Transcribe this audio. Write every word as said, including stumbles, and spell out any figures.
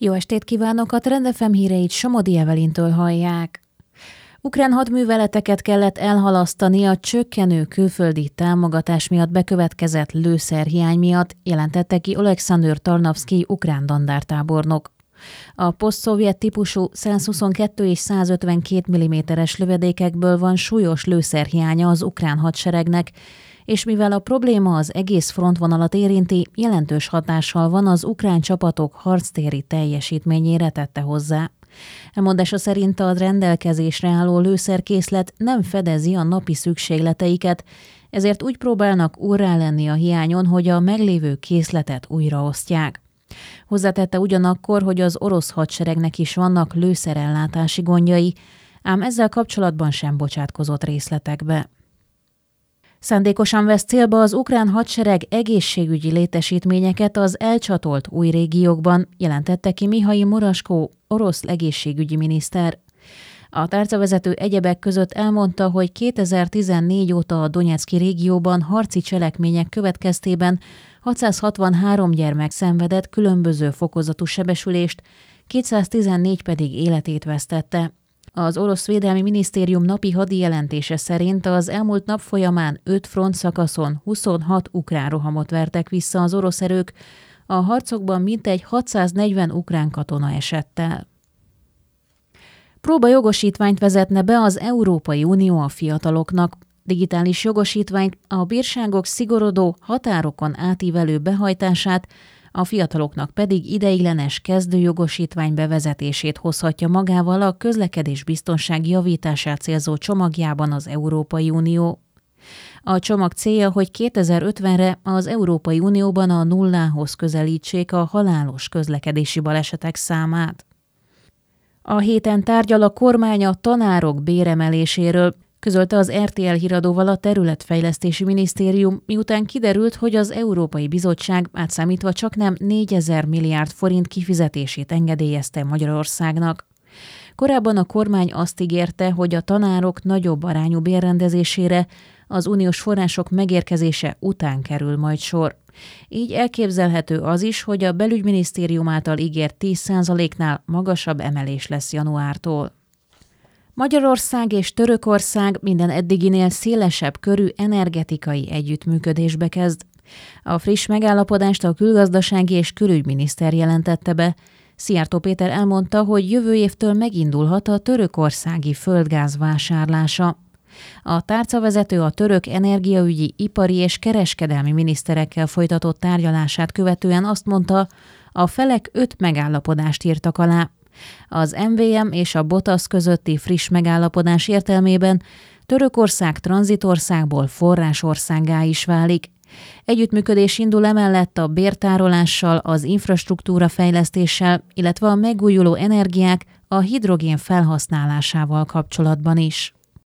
Jó estét kívánok! A Trend ef em híreit Somodi Evelintől hallják. Ukrán hadműveleteket kellett elhalasztani a csökkenő külföldi támogatás miatt bekövetkezett lőszerhiány miatt, jelentette ki Oleksandr Tarnavszkij ukrán dandártábornok. A posztszovjet típusú százhuszonkettő és százötvenkét milliméteres lövedékekből van súlyos lőszerhiánya az ukrán hadseregnek, és mivel a probléma az egész frontvonalat érinti, jelentős hatással van az ukrán csapatok harctéri teljesítményére, tette hozzá. Elmondása szerint a rendelkezésre álló lőszerkészlet nem fedezi a napi szükségleteiket, ezért úgy próbálnak úrrá lenni a hiányon, hogy a meglévő készletet újraosztják. Hozzátette ugyanakkor, hogy az orosz hadseregnek is vannak lőszerellátási gondjai, ám ezzel kapcsolatban sem bocsátkozott részletekbe. Szándékosan vesz célba az ukrán hadsereg egészségügyi létesítményeket az elcsatolt új régiókban, jelentette ki Mihail Murasko, orosz egészségügyi miniszter. A tárcavezető egyebek között elmondta, hogy kétezer-tizennégy óta a Donyecky régióban harci cselekmények következtében hatszázhatvanhárom gyermek szenvedett különböző fokozatú sebesülést, kétszáztizennégy pedig életét vesztette. Az orosz védelmi minisztérium napi hadi jelentése szerint az elmúlt nap folyamán öt frontszakaszon huszonhat ukrán rohamot vertek vissza az orosz erők, a harcokban mintegy hatszáznegyven ukrán katona esett el. Próbajogosítványt vezetne be az Európai Unió a fiataloknak. Digitális jogosítványt, a bírságok szigorodó, határokon átívelő behajtását, a fiataloknak pedig ideiglenes kezdőjogosítvány bevezetését hozhatja magával a közlekedés biztonság javítását célzó csomagjában az Európai Unió. A csomag célja, hogy kétezer-ötvenre az Európai Unióban a nullához közelítsék a halálos közlekedési balesetek számát. A héten tárgyal a kormány a tanárok béremeléséről, közölte az er té el híradóval a Területfejlesztési Minisztérium, miután kiderült, hogy az Európai Bizottság átszámítva csaknem négyezer milliárd forint kifizetését engedélyezte Magyarországnak. Korábban a kormány azt ígérte, hogy a tanárok nagyobb arányú bérrendezésére az uniós források megérkezése után kerül majd sor. Így elképzelhető az is, hogy a belügyminisztérium által ígért tíz százaléknál magasabb emelés lesz januártól. Magyarország és Törökország minden eddiginél szélesebb körű energetikai együttműködésbe kezd. A friss megállapodást a külgazdasági és külügyminiszter jelentette be. Szijjártó Péter elmondta, hogy jövő évtől megindulhat a törökországi földgáz vásárlása. A tárcavezető a török energiaügyi, ipari és kereskedelmi miniszterekkel folytatott tárgyalását követően azt mondta, a felek öt megállapodást írtak alá. Az em vé em és a BOTASZ közötti friss megállapodás értelmében Törökország tranzitországból forrásországgá is válik. Együttműködés indul emellett a bértárolással, az infrastruktúra fejlesztéssel, illetve a megújuló energiák, a hidrogén felhasználásával kapcsolatban is.